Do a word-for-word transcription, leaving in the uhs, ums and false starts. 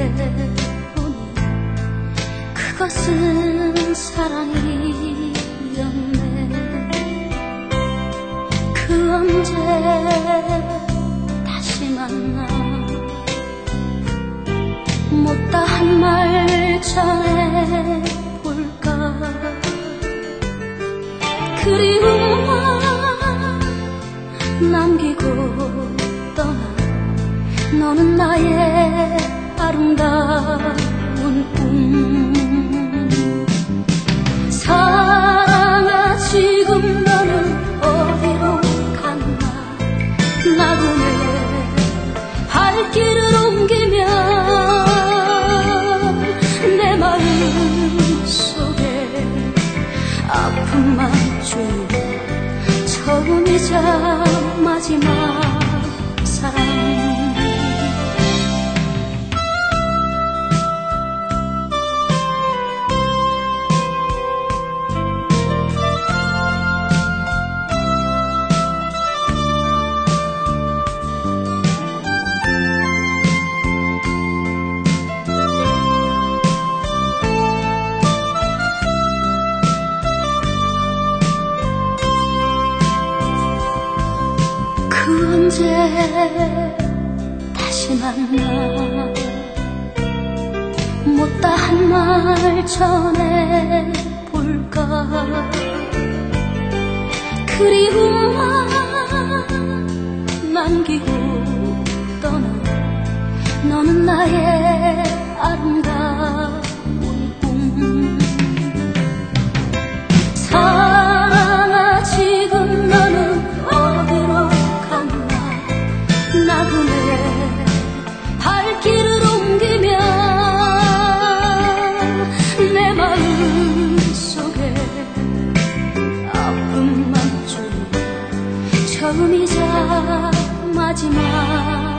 보니 그것은 사랑이었네. 그 언제 다시 만나 못다한 말 전해볼까. 그리움만 남기고 떠나 너는 나의 아름다운 꿈. 사랑아 지금 너는 어디로 갔나. 나도 내 발길을 옮기면 내 마음 속에 아픔만 주는 처음이자 마지막 사랑. 그 언제 다시 만나 못다한 말 전해볼까. 그리움만 남기고 떠나 너는 나의 아름다운 꿈. 사랑아 지금 너는 나도 내 발길을 옮기면 내 마음 속에 아픔만 주는 처음이자 마지막